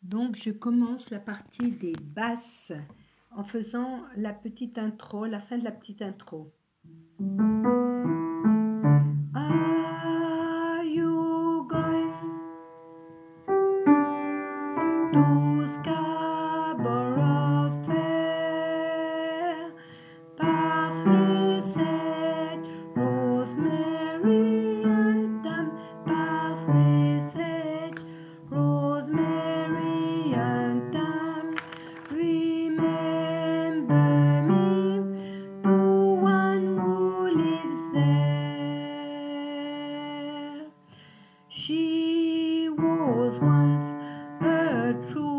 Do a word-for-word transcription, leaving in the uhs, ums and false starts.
Donc je commence la partie des basses en faisant la petite intro, la fin de la petite intro. Are you going to Scarborough Fair? Parsley, sage, rosemary and thyme. Parsley, sage, rosemary and thyme. Remember me, the one who lives there. She was once a true